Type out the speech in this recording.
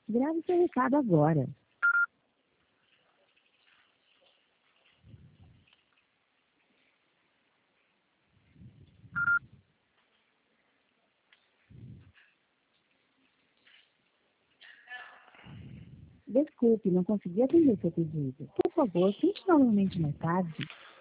Grave seu recado agora. Desculpe, não consegui atender seu pedido. Por favor, tente novamente mais tarde.